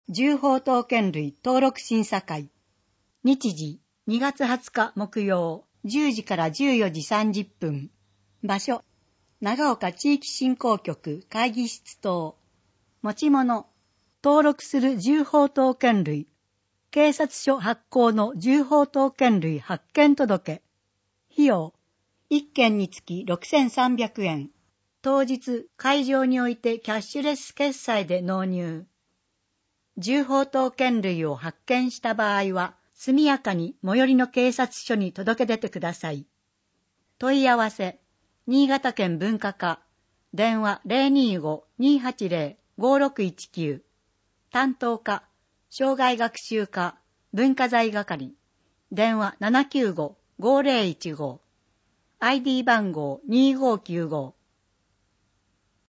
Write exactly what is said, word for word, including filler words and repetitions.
銃砲刀剣類登録審査会。日時にがつはつか木曜じゅうじからじゅうよじさんじゅっぷん。場所長岡地域振興局会議室等。持ち物登録する銃砲刀剣類。警察署発行の銃砲刀剣類発見届。費用いっけんにつきろくせんさんびゃくえん。当日会場においてキャッシュレス決済で納入。銃砲刀剣類を発見した場合は速やかに最寄りの警察署に届け出てください。問い合わせ新潟県文化課電話 ゼロにーご にーはちゼロ ごろくいちきゅう。担当課障害学習課文化財係電話 ななきゅうご ごゼロいちご。アイディー 番号にーごーきゅうご。